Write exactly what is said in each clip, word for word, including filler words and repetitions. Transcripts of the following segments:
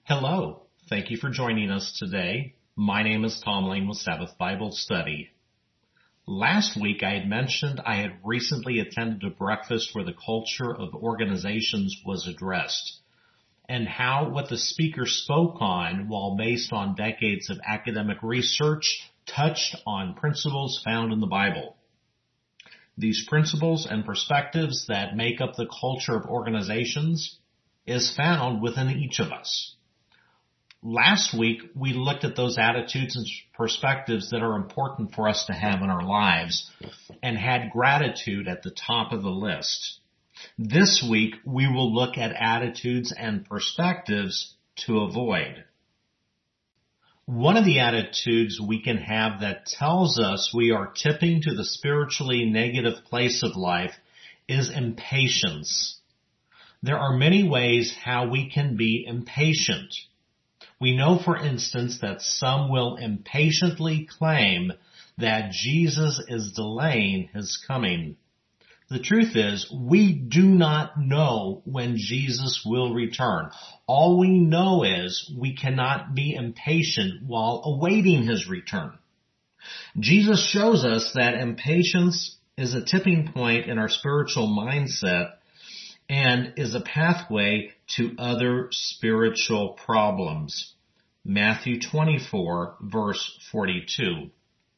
Hello. Thank you for joining us today. My name is Tom Lane with Sabbath Bible Study. Last week I had mentioned I had recently attended a breakfast where the culture of organizations was addressed and how what the speaker spoke on, while based on decades of academic research, touched on principles found in the Bible. These principles and perspectives that make up the culture of organizations is found within each of us. Last week, we looked at those attitudes and perspectives that are important for us to have in our lives and had gratitude at the top of the list. This week, we will look at attitudes and perspectives to avoid. One of the attitudes we can have that tells us we are tipping to the spiritually negative place of life is impatience. There are many ways how we can be impatient. We know, for instance, that some will impatiently claim that Jesus is delaying his coming. The truth is, we do not know when Jesus will return. All we know is we cannot be impatient while awaiting his return. Jesus shows us that impatience is a tipping point in our spiritual mindset and is a pathway to other spiritual problems. Matthew twenty-four, verse forty-two.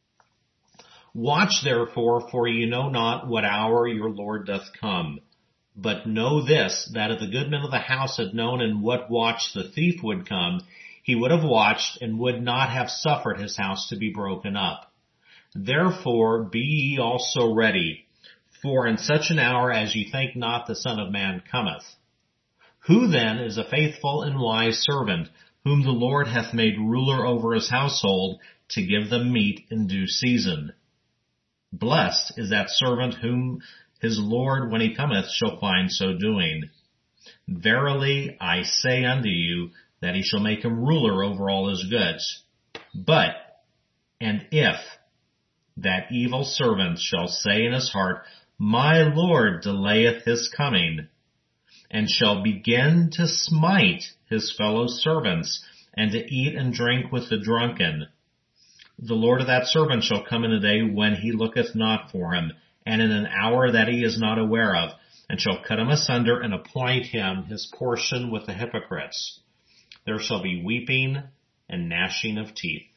Watch therefore, for you know not what hour your Lord doth come. But know this, that if the good man of the house had known in what watch the thief would come, he would have watched and would not have suffered his house to be broken up. Therefore be ye also ready, for in such an hour as ye think not the Son of Man cometh. Who then is a faithful and wise servant, whom the Lord hath made ruler over his household, to give them meat in due season? Blessed is that servant whom his Lord, when he cometh, shall find so doing. Verily I say unto you, that he shall make him ruler over all his goods. But, and if that evil servant shall say in his heart, My Lord delayeth his coming, and shall begin to smite his fellow servants, and to eat and drink with the drunken, the Lord of that servant shall come in a day when he looketh not for him, and in an hour that he is not aware of, and shall cut him asunder, and appoint him his portion with the hypocrites. There shall be weeping and gnashing of teeth.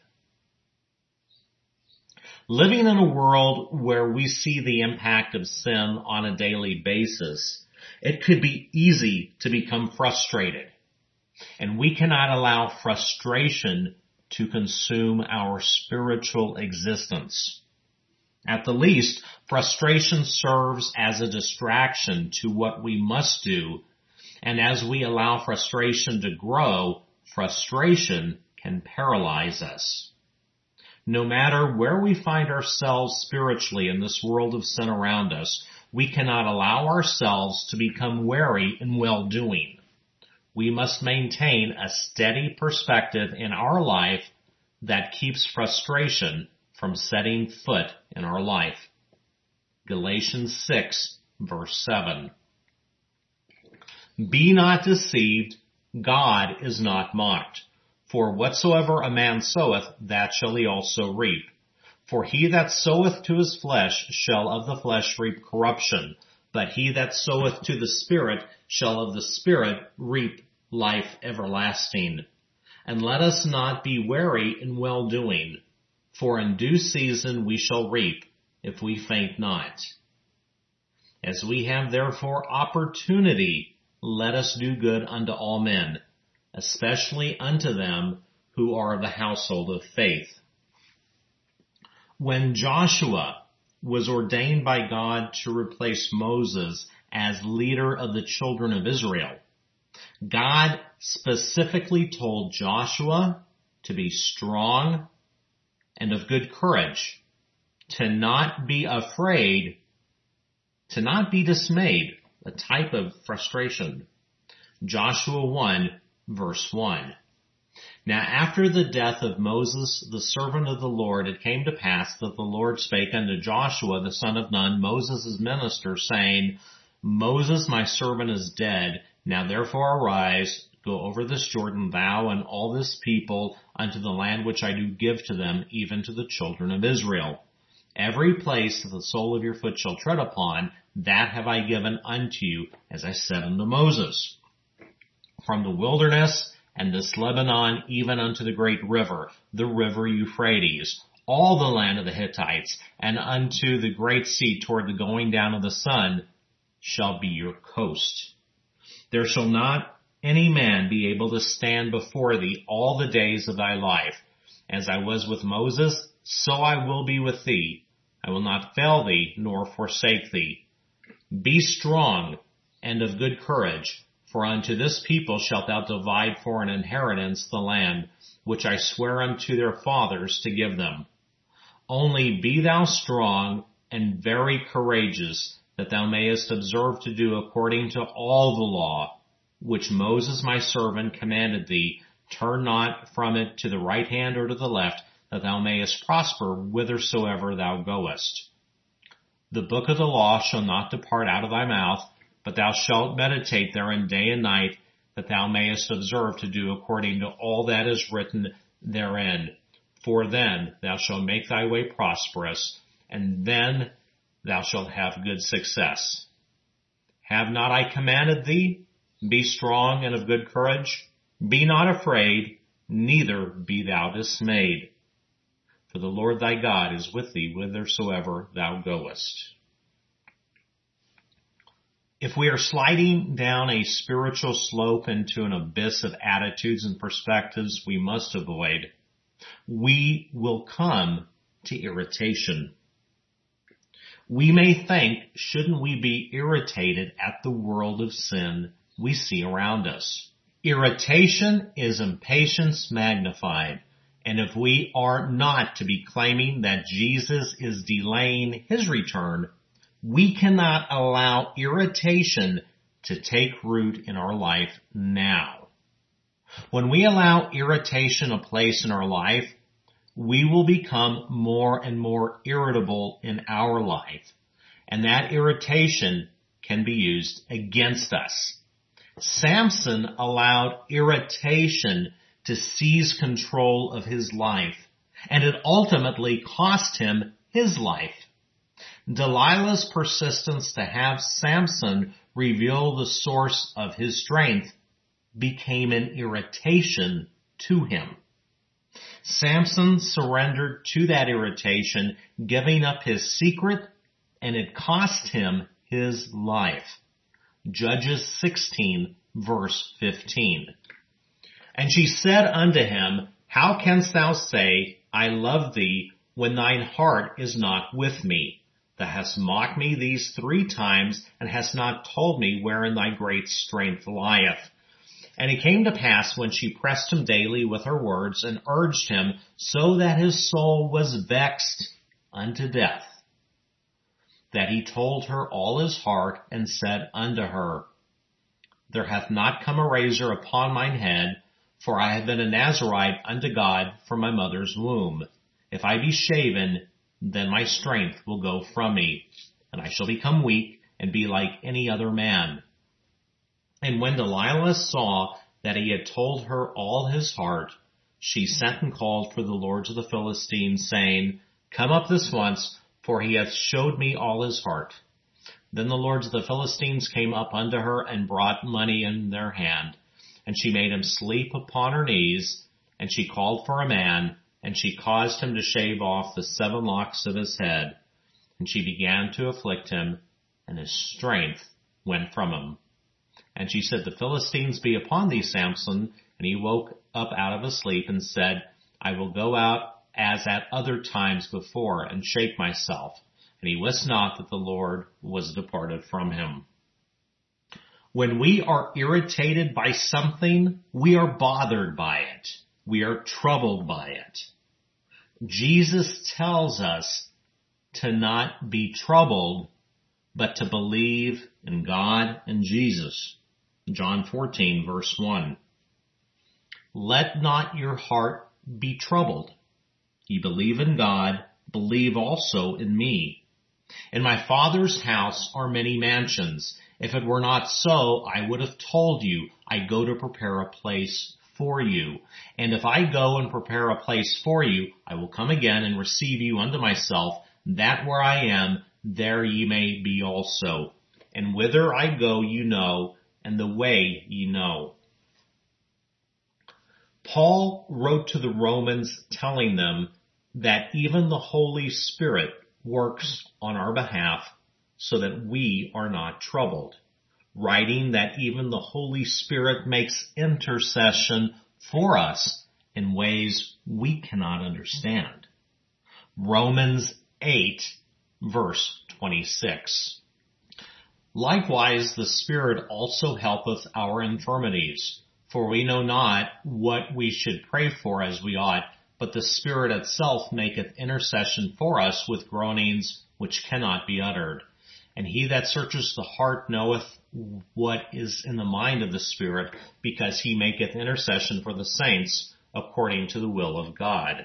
Living in a world where we see the impact of sin on a daily basis, it could be easy to become frustrated. And we cannot allow frustration to consume our spiritual existence. At the least, frustration serves as a distraction to what we must do, and as we allow frustration to grow, frustration can paralyze us. No matter where we find ourselves spiritually in this world of sin around us, we cannot allow ourselves to become weary in well-doing. We must maintain a steady perspective in our life that keeps frustration from setting foot in our life. Galatians six, verse seven. Be not deceived, God is not mocked. For whatsoever a man soweth, that shall he also reap. For he that soweth to his flesh shall of the flesh reap corruption, but he that soweth to the Spirit shall of the Spirit reap life everlasting. And let us not be weary in well-doing, for in due season we shall reap, if we faint not. As we have therefore opportunity, let us do good unto all men, especially unto them who are of the household of faith. When Joshua was ordained by God to replace Moses as leader of the children of Israel, God specifically told Joshua to be strong and of good courage, to not be afraid, to not be dismayed, a type of frustration. Joshua one, verse one. Now after the death of Moses, the servant of the Lord, it came to pass that the Lord spake unto Joshua, the son of Nun, Moses' minister, saying, Moses, my servant, is dead. Now therefore arise, go over this Jordan, thou and all this people, unto the land which I do give to them, even to the children of Israel. Every place that the sole of your foot shall tread upon, that have I given unto you, as I said unto Moses. From the wilderness and this Lebanon, even unto the great river, the river Euphrates, all the land of the Hittites, and unto the great sea toward the going down of the sun, shall be your coast. There shall not any man be able to stand before thee all the days of thy life. As I was with Moses, so I will be with thee. I will not fail thee, nor forsake thee. Be strong and of good courage, for unto this people shalt thou divide for an inheritance the land, which I swear unto their fathers to give them. Only be thou strong and very courageous, that thou mayest observe to do according to all the law, which Moses my servant commanded thee. Turn not from it to the right hand or to the left, that thou mayest prosper whithersoever thou goest. The book of the law shall not depart out of thy mouth, but thou shalt meditate therein day and night, that thou mayest observe to do according to all that is written therein. For then thou shalt make thy way prosperous, and then thou shalt have good success. Have not I commanded thee? Be strong and of good courage. Be not afraid, neither be thou dismayed. For the Lord thy God is with thee whithersoever thou goest. If we are sliding down a spiritual slope into an abyss of attitudes and perspectives we must avoid, we will come to irritation. We may think, shouldn't we be irritated at the world of sin we see around us? Irritation is impatience magnified. And if we are not to be claiming that Jesus is delaying his return, we cannot allow irritation to take root in our life now. When we allow irritation a place in our life, we will become more and more irritable in our life, and that irritation can be used against us. Samson allowed irritation to seize control of his life, and it ultimately cost him his life. Delilah's persistence to have Samson reveal the source of his strength became an irritation to him. Samson surrendered to that irritation, giving up his secret, and it cost him his life. Judges sixteen, verse fifteen. And she said unto him, How canst thou say, I love thee, when thine heart is not with me? Thou hast mocked me these three times, and hast not told me wherein thy great strength lieth. And it came to pass, when she pressed him daily with her words, and urged him, so that his soul was vexed unto death, that he told her all his heart, and said unto her, There hath not come a razor upon mine head, for I have been a Nazarite unto God from my mother's womb. If I be shaven, then my strength will go from me, and I shall become weak, and be like any other man. And when Delilah saw that he had told her all his heart, she sent and called for the lords of the Philistines, saying, Come up this once, for he hath showed me all his heart. Then the lords of the Philistines came up unto her, and brought money in their hand. And she made him sleep upon her knees, and she called for a man, and she caused him to shave off the seven locks of his head. And she began to afflict him, and his strength went from him. And she said, The Philistines be upon thee, Samson. And he woke up out of his sleep, and said, I will go out as at other times before, and shake myself. And he wist not that the Lord was departed from him. When we are irritated by something, we are bothered by it. We are troubled by it. Jesus tells us to not be troubled, but to believe in God and Jesus. John fourteen, verse one. Let not your heart be troubled. Ye believe in God, believe also in me. In my Father's house are many mansions. If it were not so, I would have told you, I go to prepare a place for you. And if I go and prepare a place for you, I will come again and receive you unto myself, that where I am, there ye may be also. And whither I go you know, and the way ye know. Paul wrote to the Romans telling them that even the Holy Spirit works on our behalf so that we are not troubled, writing that even the Holy Spirit makes intercession for us in ways we cannot understand. Romans eight, verse twenty-six. Likewise, the Spirit also helpeth our infirmities, for we know not what we should pray for as we ought, but the Spirit itself maketh intercession for us with groanings which cannot be uttered. And he that searcheth the heart knoweth what is in the mind of the Spirit, because he maketh intercession for the saints according to the will of God.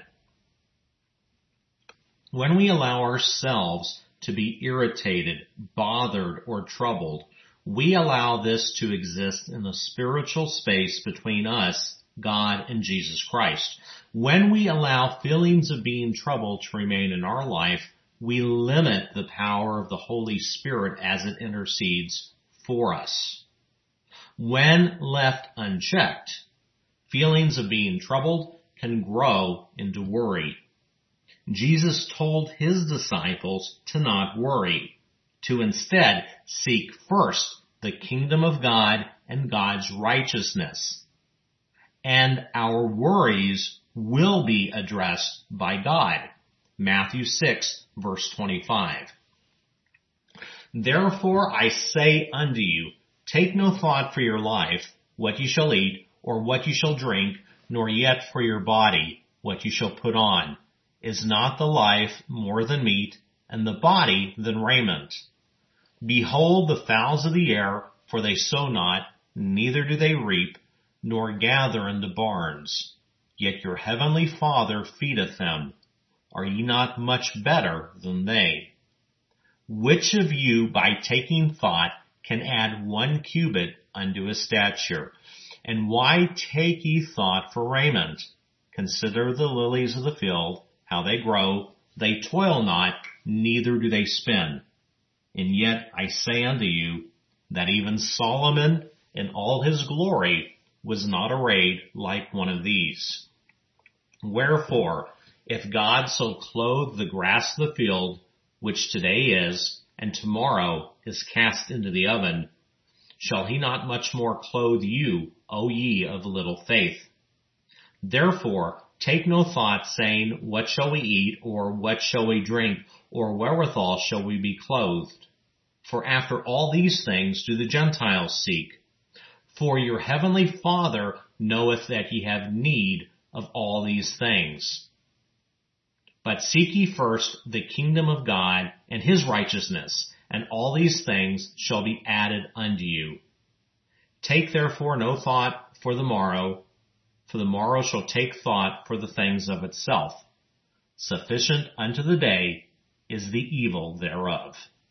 When we allow ourselves to be irritated, bothered, or troubled, we allow this to exist in the spiritual space between us, God, and Jesus Christ. When we allow feelings of being troubled to remain in our life, we limit the power of the Holy Spirit as it intercedes for us. When left unchecked, feelings of being troubled can grow into worry. Jesus told his disciples to not worry, to instead seek first the kingdom of God and God's righteousness. And our worries will be addressed by God. Matthew six, verse twenty-five. Therefore I say unto you, take no thought for your life, what ye shall eat, or what ye shall drink, nor yet for your body, what ye shall put on. Is not the life more than meat, and the body than raiment? Behold the fowls of the air, for they sow not, neither do they reap, nor gather into barns. Yet your heavenly Father feedeth them. Are ye not much better than they? Which of you, by taking thought, can add one cubit unto his stature? And why take ye thought for raiment? Consider the lilies of the field, how they grow. They toil not, neither do they spin. And yet I say unto you, that even Solomon in all his glory was not arrayed like one of these. Wherefore, if God so clothe the grass of the field, which today is, and tomorrow is cast into the oven, shall he not much more clothe you, O ye of little faith? Therefore, take no thought, saying, what shall we eat, or what shall we drink, or wherewithal shall we be clothed? For after all these things do the Gentiles seek. For your heavenly Father knoweth that ye have need of all these things. But seek ye first the kingdom of God and his righteousness, and all these things shall be added unto you. Take therefore no thought for the morrow, for the morrow shall take thought for the things of itself. Sufficient unto the day is the evil thereof.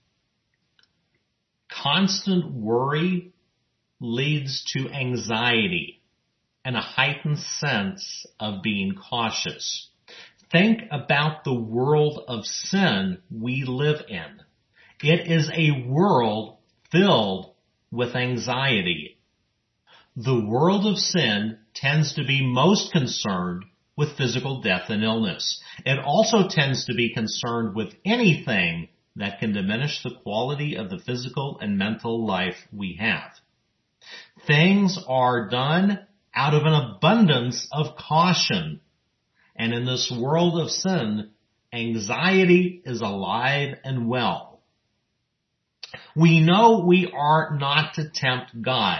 Constant worry leads to anxiety and a heightened sense of being cautious. Think about the world of sin we live in. It is a world filled with anxiety. The world of sin tends to be most concerned with physical death and illness. It also tends to be concerned with anything that can diminish the quality of the physical and mental life we have. Things are done out of an abundance of caution. And in this world of sin, anxiety is alive and well. We know we are not to tempt God.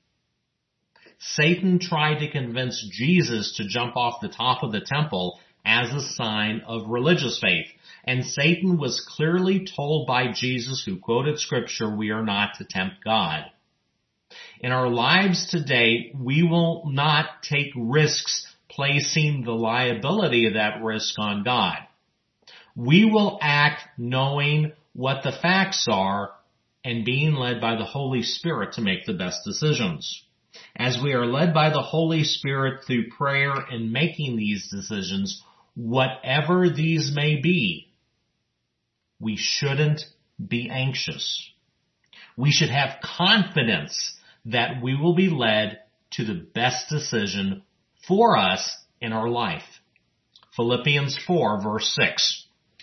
Satan tried to convince Jesus to jump off the top of the temple as a sign of religious faith. And Satan was clearly told by Jesus, who quoted scripture, we are not to tempt God. In our lives today, we will not take risks placing the liability of that risk on God. We will act knowing what the facts are and being led by the Holy Spirit to make the best decisions. As we are led by the Holy Spirit through prayer in making these decisions, whatever these may be, we shouldn't be anxious. We should have confidence that we will be led to the best decision for us in our life. Philippians four verse six.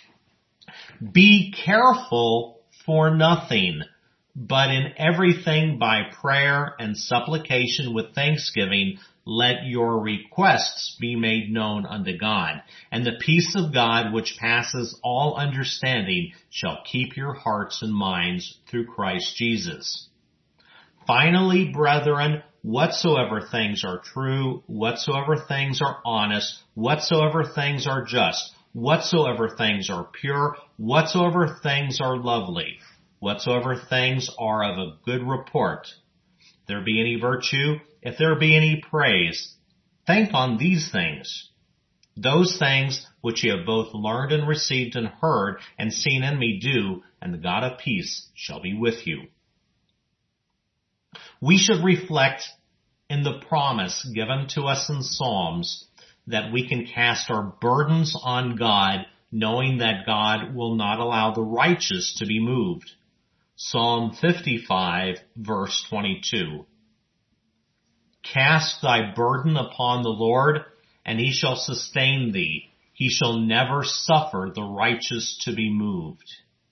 Be careful for nothing, but in everything by prayer and supplication with thanksgiving, let your requests be made known unto God. And the peace of God, which passes all understanding, shall keep your hearts and minds through Christ Jesus. Finally, brethren, whatsoever things are true, whatsoever things are honest, whatsoever things are just, whatsoever things are pure, whatsoever things are lovely, whatsoever things are of a good report, if there be any virtue, if there be any praise, think on these things. Those things which ye have both learned and received and heard and seen in me do, and the God of peace shall be with you. We should reflect in the promise given to us in Psalms that we can cast our burdens on God, knowing that God will not allow the righteous to be moved. Psalm fifty-five verse twenty-two. Cast thy burden upon the Lord, and he shall sustain thee. He shall never suffer the righteous to be moved.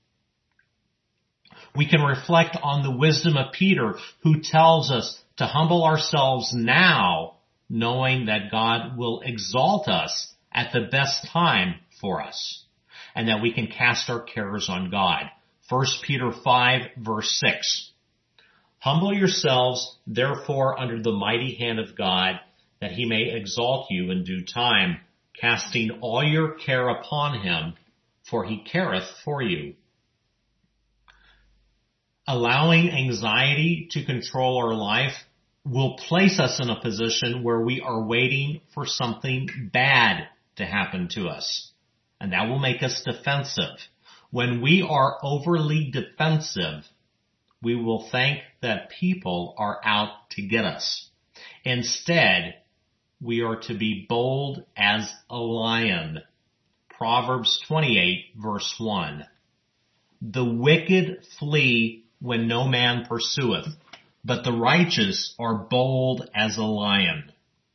We can reflect on the wisdom of Peter, who tells us to humble ourselves now, knowing that God will exalt us at the best time for us, and that we can cast our cares on God. First Peter five verse six. Humble yourselves, therefore, under the mighty hand of God, that he may exalt you in due time, casting all your care upon him, for he careth for you. Allowing anxiety to control our life will place us in a position where we are waiting for something bad to happen to us, and that will make us defensive. When we are overly defensive, we will think that people are out to get us. Instead, we are to be bold as a lion. Proverbs twenty-eight verse one. The wicked flee when no man pursueth, but the righteous are bold as a lion.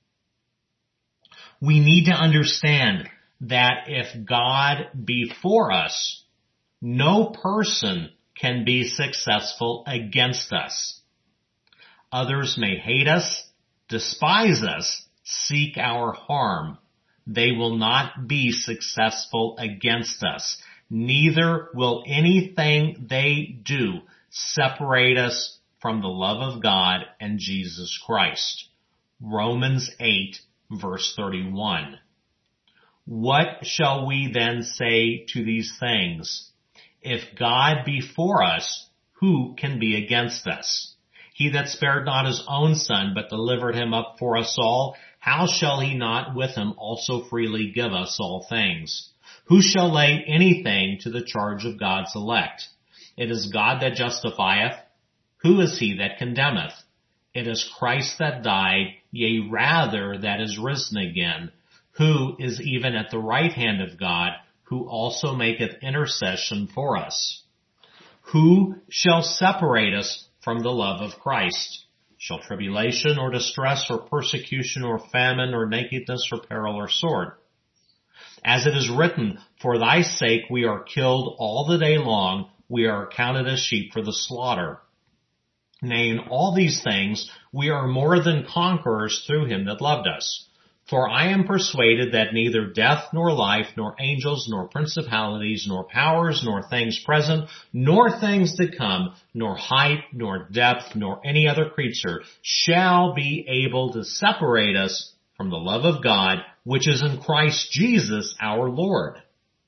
We need to understand that if God be for us, no person can be successful against us. Others may hate us, despise us, seek our harm. They will not be successful against us. Neither will anything they do separate us from the love of God and Jesus Christ. Romans eight verse thirty-one. What shall we then say to these things? If God be for us, who can be against us? He that spared not his own son, but delivered him up for us all, how shall he not with him also freely give us all things? Who shall lay anything to the charge of God's elect? It is God that justifieth. Who is he that condemneth? It is Christ that died, yea, rather that is risen again, who is even at the right hand of God, who also maketh intercession for us. Who shall separate us from the love of Christ? Shall tribulation or distress or persecution or famine or nakedness or peril or sword? As it is written, for thy sake we are killed all the day long, we are accounted as sheep for the slaughter. Nay, in all these things we are more than conquerors through him that loved us. For I am persuaded that neither death nor life, nor angels, nor principalities, nor powers, nor things present, nor things to come, nor height, nor depth, nor any other creature shall be able to separate us from the love of God, which is in Christ Jesus our Lord.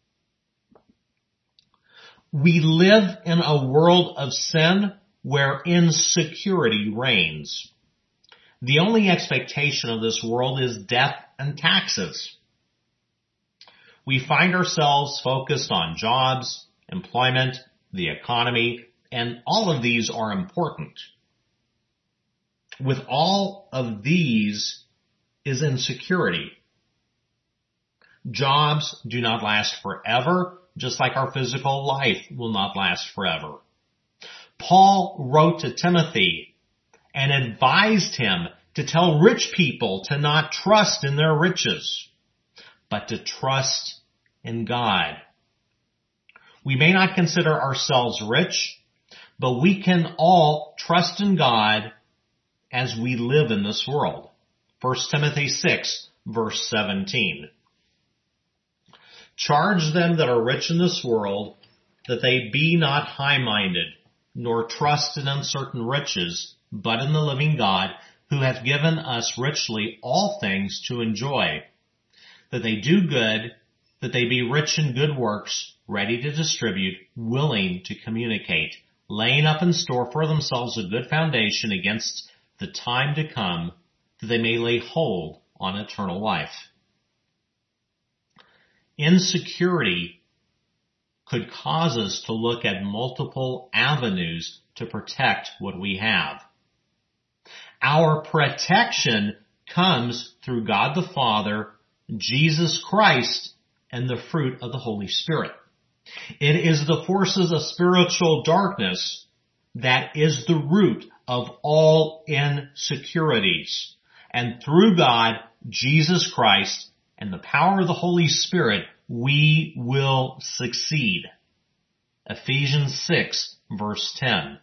We live in a world of sin where insecurity reigns. The only expectation of this world is death and taxes. We find ourselves focused on jobs, employment, the economy, And all of these are important. With all of these is insecurity. Jobs do not last forever, just like our physical life will not last forever. Paul wrote to Timothy and advised him to tell rich people to not trust in their riches, but to trust in God. We may not consider ourselves rich, but we can all trust in God as we live in this world. First Timothy six, verse seventeen. Charge them that are rich in this world, that they be not high-minded, nor trust in uncertain riches, but in the living God, who hath given us richly all things to enjoy. That they do good, that they be rich in good works, ready to distribute, willing to communicate, laying up in store for themselves a good foundation against the time to come, that they may lay hold on eternal life. Insecurity could cause us to look at multiple avenues to protect what we have. Our protection comes through God the Father, Jesus Christ, and the fruit of the Holy Spirit. It is the forces of spiritual darkness that is the root of all insecurities. And through God, Jesus Christ, and the power of the Holy Spirit, we will succeed. Ephesians six, verse ten.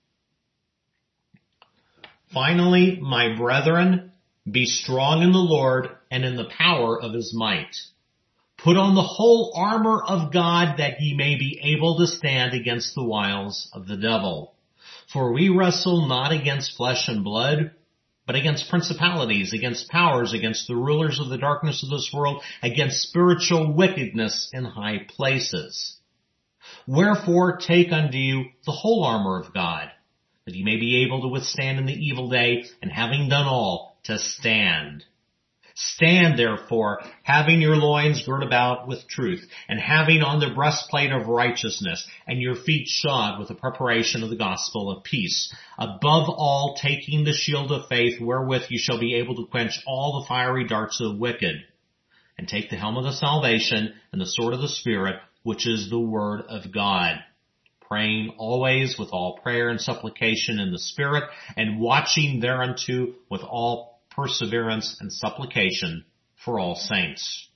Finally, my brethren, be strong in the Lord and in the power of his might. Put on the whole armor of God, that ye may be able to stand against the wiles of the devil. For we wrestle not against flesh and blood, but against principalities, against powers, against the rulers of the darkness of this world, against spiritual wickedness in high places. Wherefore take unto you the whole armor of God, that ye may be able to withstand in the evil day, and having done all, to stand. Stand therefore, having your loins girt about with truth, and having on the breastplate of righteousness, and your feet shod with the preparation of the gospel of peace. Above all, taking the shield of faith, wherewith you shall be able to quench all the fiery darts of the wicked. And take the helmet of salvation, and the sword of the Spirit, which is the word of God. Praying always with all prayer and supplication in the Spirit, and watching thereunto with all perseverance and supplication for all saints.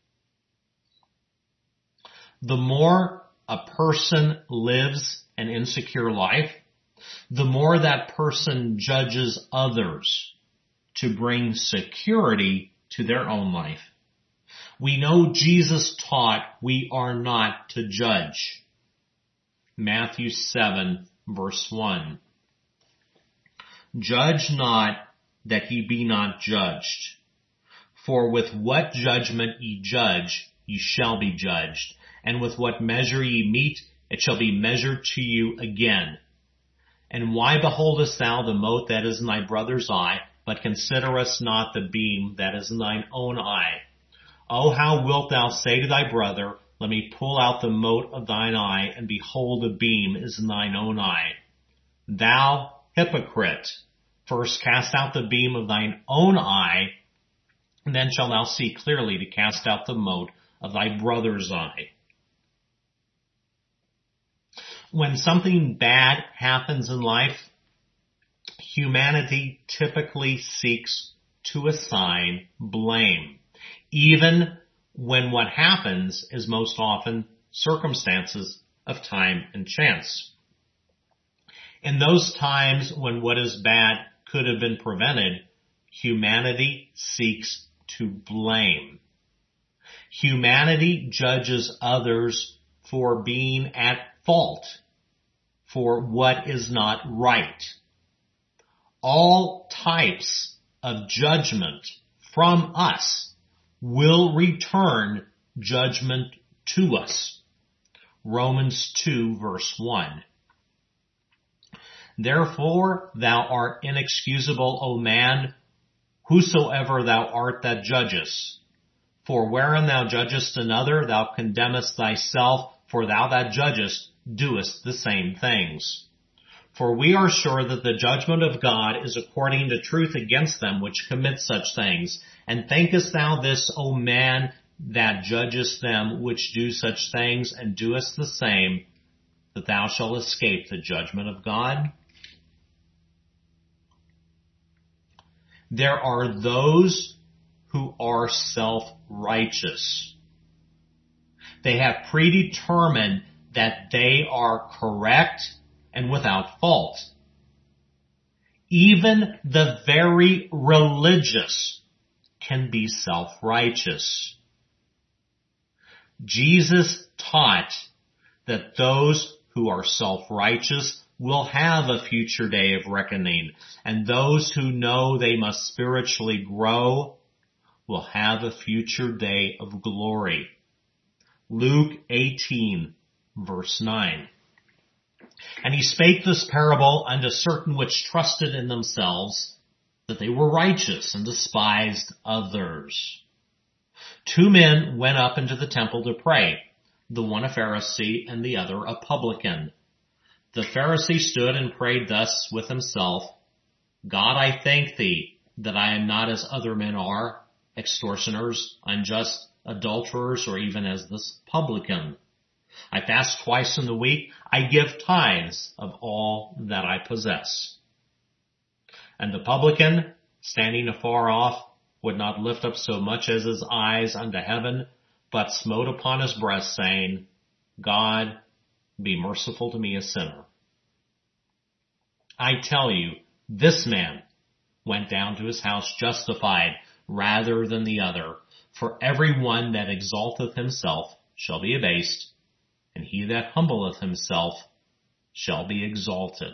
The more a person lives an insecure life, the more that person judges others to bring security to their own life. We know Jesus taught we are not to judge. Matthew seven, verse one. Judge not, that ye be not judged. For with what judgment ye judge, ye shall be judged. And with what measure ye meet, it shall be measured to you again. And why beholdest thou the mote that is in thy brother's eye, but considerest not the beam that is in thine own eye? O how wilt thou say to thy brother, let me pull out the mote of thine eye, and behold, the beam is in thine own eye. Thou hypocrite! First cast out the beam of thine own eye, and then shalt thou see clearly to cast out the mote of thy brother's eye. When something bad happens in life, humanity typically seeks to assign blame, even when what happens is most often circumstances of time and chance. In those times when what is bad could have been prevented, humanity seeks to blame. Humanity judges others for being at fault, for what is not right. All types of judgment from us will return judgment to us. Romans two, verse one. Therefore thou art inexcusable, O man, whosoever thou art that judgest. For wherein thou judgest another, thou condemnest thyself, for thou that judgest doest the same things. For we are sure that the judgment of God is according to truth against them which commit such things. And thinkest thou this, O man, that judgest them which do such things, and doest the same, that thou shalt escape the judgment of God? There are those who are self-righteous. They have predetermined that they are correct and without fault. Even the very religious can be self-righteous. Jesus taught that those who are self-righteous will have a future day of reckoning, and those who know they must spiritually grow will have a future day of glory. Luke eighteen, verse nine. And he spake this parable unto certain which trusted in themselves that they were righteous, and despised others. Two men went up into the temple to pray, the one a Pharisee and the other a publican. The Pharisee stood and prayed thus with himself, God, I thank thee that I am not as other men are, extortioners, unjust, adulterers, or even as this publican. I fast twice in the week. I give tithes of all that I possess. And the publican, standing afar off, would not lift up so much as his eyes unto heaven, but smote upon his breast, saying, God, be merciful to me, a sinner. I tell you, this man went down to his house justified rather than the other. For every one that exalteth himself shall be abased, and he that humbleth himself shall be exalted.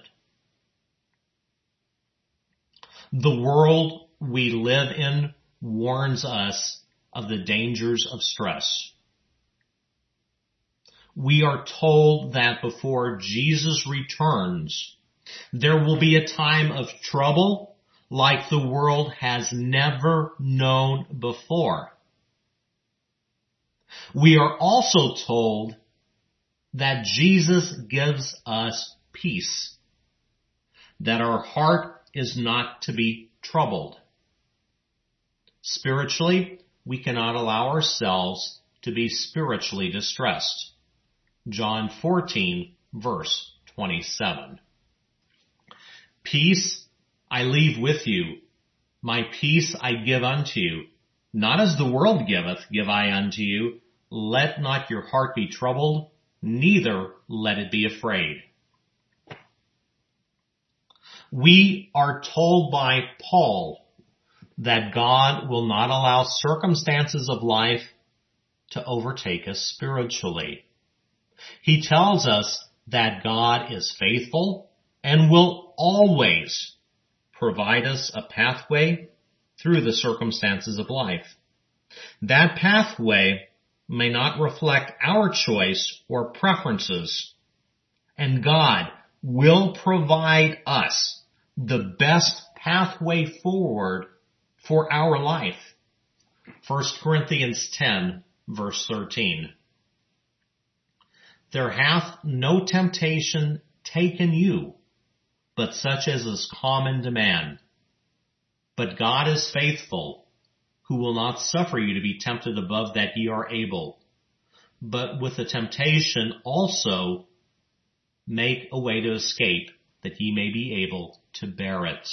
The world we live in warns us of the dangers of stress. We are told that before Jesus returns, there will be a time of trouble like the world has never known before. We are also told that Jesus gives us peace, that our heart is not to be troubled. Spiritually, we cannot allow ourselves to be spiritually distressed. John fourteen, verse twenty-seven. Peace I leave with you, my peace I give unto you. Not as the world giveth, give I unto you. Let not your heart be troubled, neither let it be afraid. We are told by Paul that God will not allow circumstances of life to overtake us spiritually. He tells us that God is faithful and will always provide us a pathway through the circumstances of life. That pathway may not reflect our choice or preferences, and God will provide us the best pathway forward for our life. First Corinthians ten, verse thirteen. There hath no temptation taken you, but such as is common to man. But God is faithful, who will not suffer you to be tempted above that ye are able, but with the temptation also make a way to escape, that ye may be able to bear it.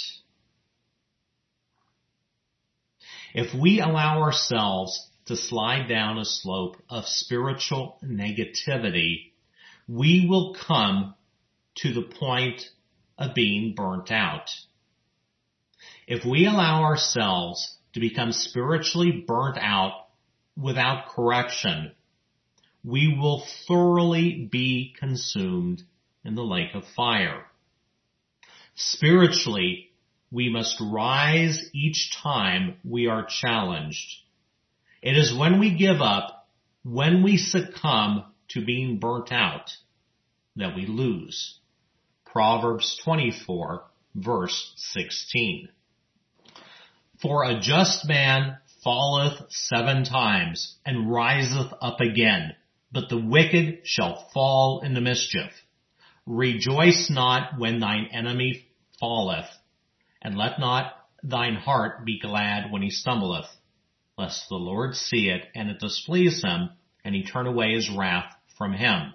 If we allow ourselves to slide down a slope of spiritual negativity, we will come to the point of being burnt out. If we allow ourselves to become spiritually burnt out without correction, we will thoroughly be consumed in the lake of fire. Spiritually, we must rise each time we are challenged. It is when we give up, when we succumb to being burnt out, that we lose. Proverbs twenty-four, verse sixteen. For a just man falleth seven times and riseth up again, but the wicked shall fall into mischief. Rejoice not when thine enemy falleth, and let not thine heart be glad when he stumbleth, lest the Lord see it, and it displease him, and he turn away his wrath from him.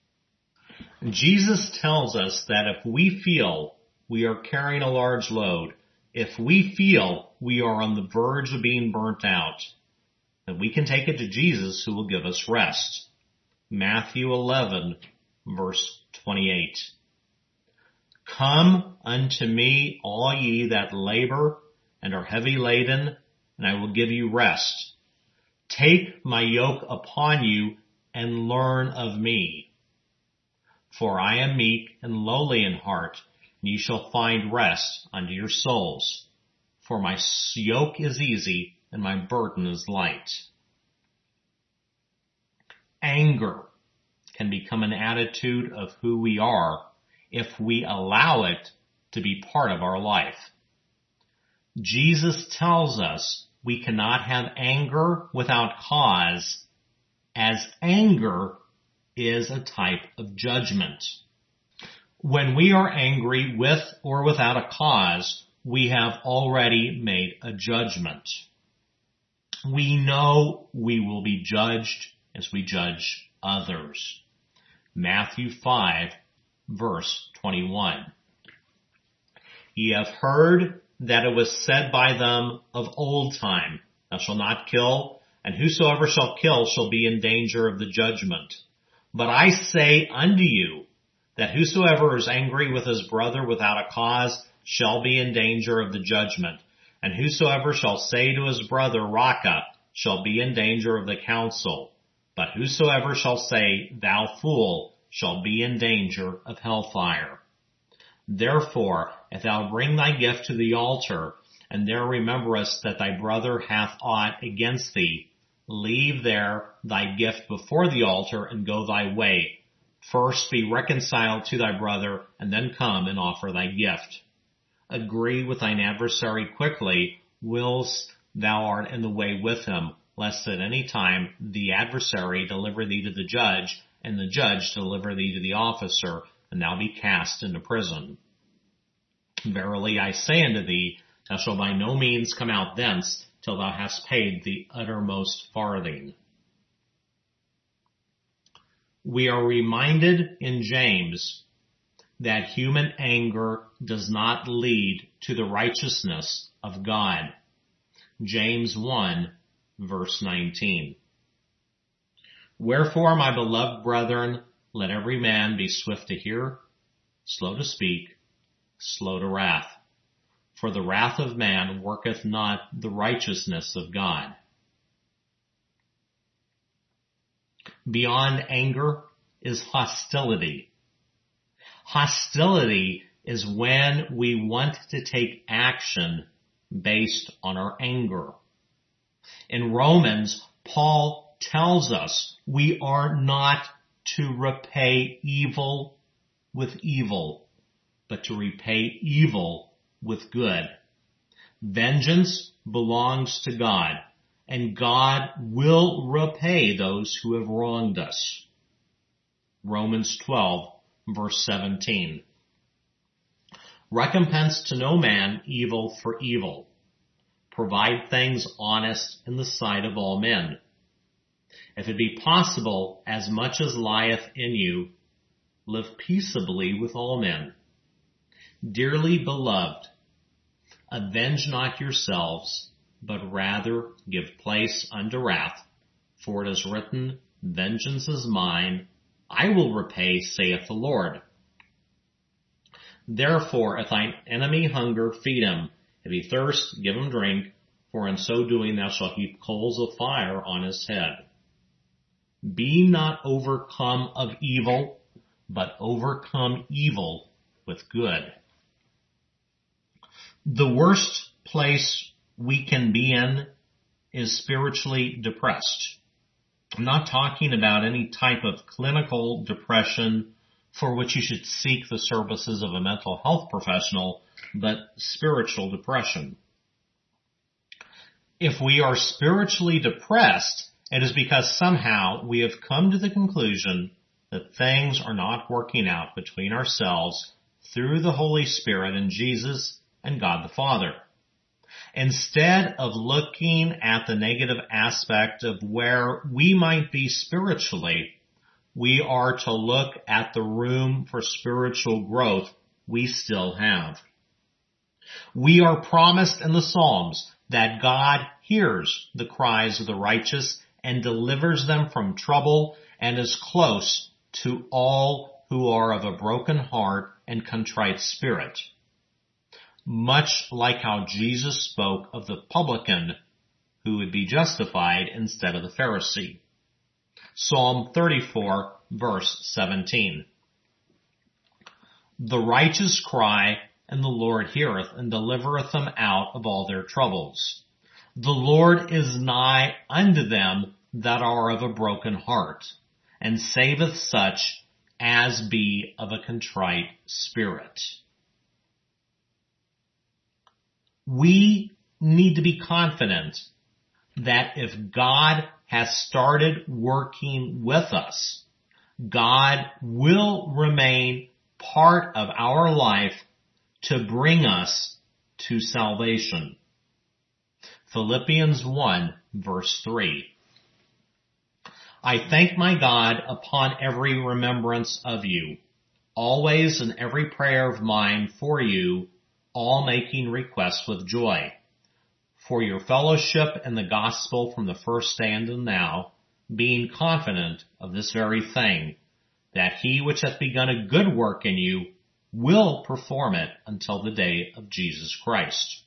Jesus tells us that if we feel we are carrying a large load, if we feel we are on the verge of being burnt out, then we can take it to Jesus, who will give us rest. Matthew eleven, verse twenty-eight. Come unto me, all ye that labor and are heavy laden, and I will give you rest. Take my yoke upon you and learn of me. For I am meek and lowly in heart, and ye shall find rest unto your souls. For my yoke is easy and my burden is light. Anger can become an attitude of who we are if we allow it to be part of our life. Jesus tells us we cannot have anger without cause, as anger is a type of judgment. When we are angry with or without a cause, we have already made a judgment. We know we will be judged as we judge others. Matthew five, verse twenty-one. Ye have heard that it was said by them of old time, Thou shalt not kill, and whosoever shall kill shall be in danger of the judgment. But I say unto you, that whosoever is angry with his brother without a cause shall be in danger of the judgment. And whosoever shall say to his brother, Raca, shall be in danger of the council. But whosoever shall say, Thou fool, shall be in danger of hellfire. Therefore, if thou bring thy gift to the altar, and there rememberest that thy brother hath aught against thee, leave there thy gift before the altar, and go thy way. First be reconciled to thy brother, and then come and offer thy gift. Agree with thine adversary quickly, whilst thou art in the way with him, lest at any time the adversary deliver thee to the judge, and the judge deliver thee to the officer, and thou be cast into prison. Verily I say unto thee, thou shalt by no means come out thence, till thou hast paid the uttermost farthing. We are reminded in James that human anger does not lead to the righteousness of God. James one, verse nineteen. Wherefore, my beloved brethren, let every man be swift to hear, slow to speak, slow to wrath. For the wrath of man worketh not the righteousness of God. Beyond anger is hostility. Hostility is when we want to take action based on our anger. In Romans, Paul tells us we are not to repay evil with evil, but to repay evil with good. Vengeance belongs to God, and God will repay those who have wronged us. Romans twelve, verse seventeen. Recompense to no man evil for evil. Provide things honest in the sight of all men. If it be possible, as much as lieth in you, live peaceably with all men. Dearly beloved, avenge not yourselves, but rather give place unto wrath, for it is written, Vengeance is mine, I will repay, saith the Lord. Therefore, if thine enemy hunger, feed him. If he thirst, give him drink, for in so doing thou shalt heap coals of fire on his head. Be not overcome of evil, but overcome evil with good. The worst place we can be in is spiritually depressed. I'm not talking about any type of clinical depression for which you should seek the services of a mental health professional, but spiritual depression. If we are spiritually depressed, It is because somehow we have come to the conclusion that things are not working out between ourselves through the Holy Spirit and Jesus and God the Father. Instead of looking at the negative aspect of where we might be spiritually, we are to look at the room for spiritual growth we still have. We are promised in the Psalms that God hears the cries of the righteous and delivers them from trouble and is close to all who are of a broken heart and contrite spirit. Much like how Jesus spoke of the publican who would be justified instead of the Pharisee. Psalm thirty-four, verse seventeen. The righteous cry, and the Lord heareth, and delivereth them out of all their troubles. The Lord is nigh unto them that are of a broken heart, and saveth such as be of a contrite spirit. We need to be confident that if God has started working with us, God will remain part of our life to bring us to salvation. Philippians one, verse three. I thank my God upon every remembrance of you, always in every prayer of mine for you, all making requests with joy, for your fellowship in the gospel from the first day until now, being confident of this very thing, that he which hath begun a good work in you will perform it until the day of Jesus Christ.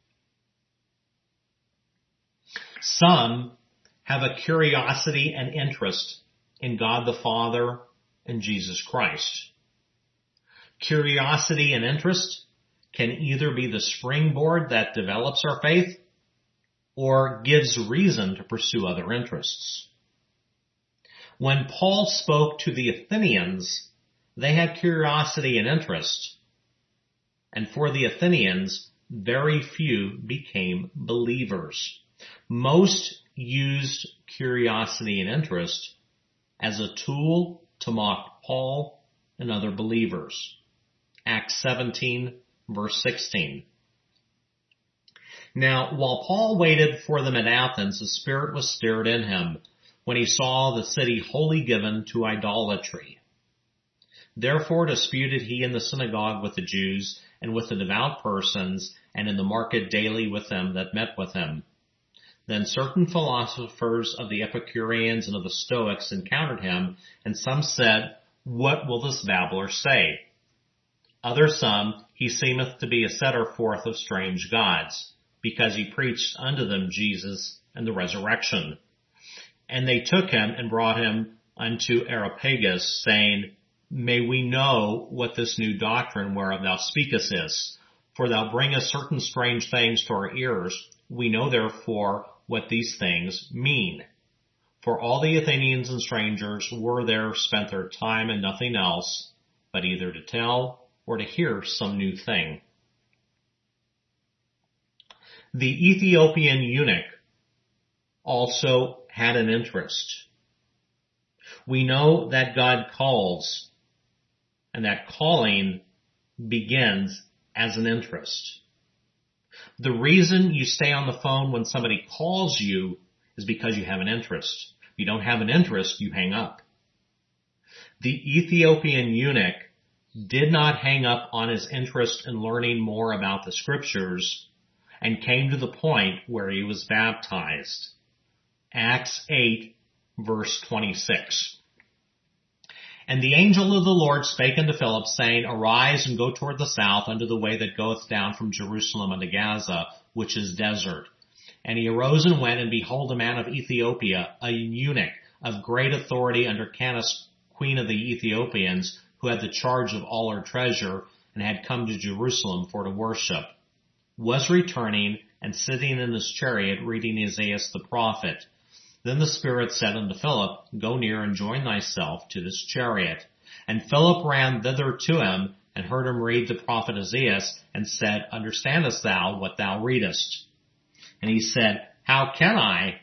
Some have a curiosity and interest in God the Father and Jesus Christ. Curiosity and interest can either be the springboard that develops our faith or gives reason to pursue other interests. When Paul spoke to the Athenians, they had curiosity and interest, and for the Athenians, very few became believers. Most used curiosity and interest as a tool to mock Paul and other believers. Acts seventeen, verse sixteen. Now, while Paul waited for them at Athens, the Spirit was stirred in him when he saw the city wholly given to idolatry. Therefore disputed he in the synagogue with the Jews and with the devout persons, and in the market daily with them that met with him. Then certain philosophers of the Epicureans and of the Stoics encountered him, and some said, What will this babbler say? Other some, he seemeth to be a setter forth of strange gods, because he preached unto them Jesus and the resurrection. And they took him and brought him unto Areopagus, saying, May we know what this new doctrine whereof thou speakest is, for thou bringest certain strange things to our ears. We know therefore what these things mean. For all the Athenians and strangers were there spent their time in nothing else, but either to tell or to hear some new thing. The Ethiopian eunuch also had an interest. We know that God calls, and that calling begins as an interest. The reason you stay on the phone when somebody calls you is because you have an interest. If you don't have an interest, you hang up. The Ethiopian eunuch did not hang up on his interest in learning more about the scriptures and came to the point where he was baptized. Acts eight, verse twenty-six. And the angel of the Lord spake unto Philip, saying, Arise and go toward the south unto the way that goeth down from Jerusalem unto Gaza, which is desert. And he arose and went, and behold, a man of Ethiopia, a eunuch of great authority under Candace, queen of the Ethiopians, who had the charge of all her treasure, and had come to Jerusalem for to worship, was returning and sitting in his chariot reading Isaiah the prophet. Then the Spirit said unto Philip, Go near and join thyself to this chariot. And Philip ran thither to him, and heard him read the prophet Isaiah, and said, Understandest thou what thou readest? And he said, How can I,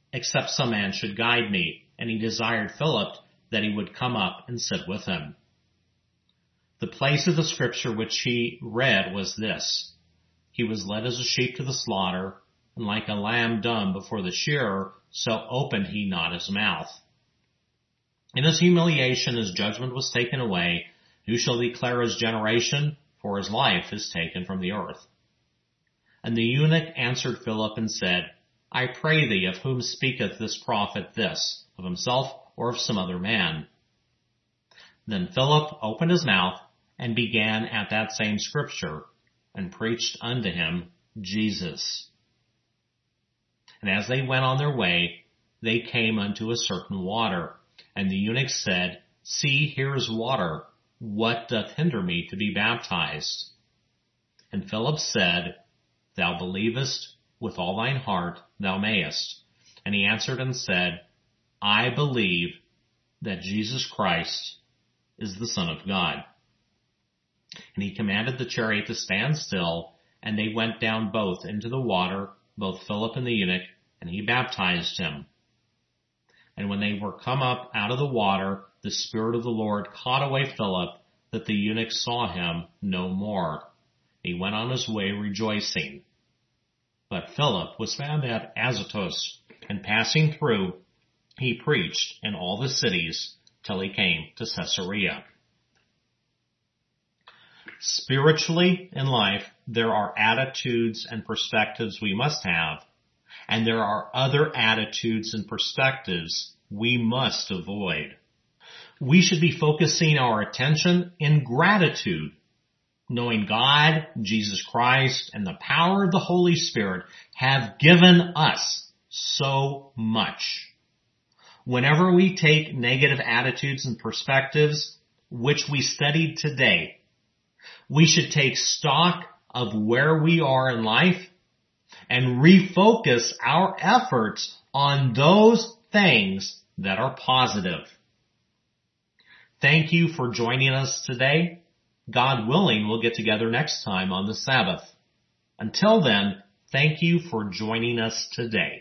except some man should guide me. And he desired Philip that he would come up and sit with him. The place of the scripture which he read was this: He was led as a sheep to the slaughter, and like a lamb dumb before the shearer, so opened he not his mouth. In his humiliation his judgment was taken away. Who shall declare his generation? For his life is taken from the earth. And the eunuch answered Philip and said, I pray thee, of whom speaketh this prophet this, of himself or of some other man? Then Philip opened his mouth and began at that same scripture, and preached unto him Jesus. And as they went on their way, they came unto a certain water. And the eunuch said, See, here is water. What doth hinder me to be baptized? And Philip said, Thou believest with all thine heart, thou mayest. And he answered and said, I believe that Jesus Christ is the Son of God. And he commanded the chariot to stand still, and they went down both into the water, both Philip and the eunuch, and he baptized him. And when they were come up out of the water, the Spirit of the Lord caught away Philip, that the eunuch saw him no more. He went on his way rejoicing. But Philip was found at Azotus, and passing through, he preached in all the cities till he came to Caesarea. Spiritually in life, there are attitudes and perspectives we must have, and there are other attitudes and perspectives we must avoid. We should be focusing our attention in gratitude, knowing God, Jesus Christ, and the power of the Holy Spirit have given us so much. Whenever we take negative attitudes and perspectives, which we studied today, we should take stock of where we are in life and refocus our efforts on those things that are positive. Thank you for joining us today. God willing, we'll get together next time on the Sabbath. Until then, thank you for joining us today.